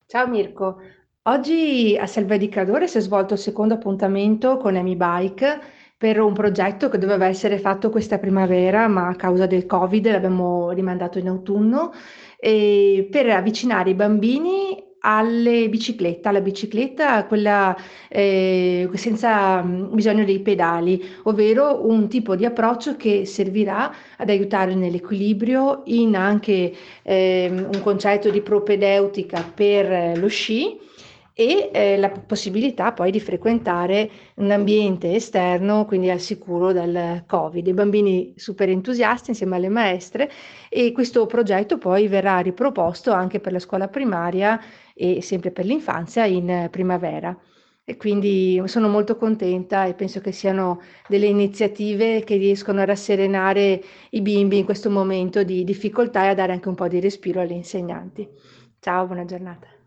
Ciao Mirko, oggi a Selva di Cadore si è svolto il secondo appuntamento con Amy Bike per un progetto che doveva essere fatto questa primavera, ma a causa del Covid l'abbiamo rimandato in autunno, e per avvicinare i bambini alla bicicletta, quella senza bisogno dei pedali, ovvero un tipo di approccio che servirà ad aiutare nell'equilibrio, in anche un concetto di propedeutica per lo sci e la possibilità poi di frequentare un ambiente esterno, quindi al sicuro dal Covid. I bambini super entusiasti insieme alle maestre, e questo progetto poi verrà riproposto anche per la scuola primaria e sempre per l'infanzia in primavera. E quindi sono molto contenta e penso che siano delle iniziative che riescono a rasserenare i bimbi in questo momento di difficoltà e a dare anche un po' di respiro alle insegnanti. Ciao, buona giornata.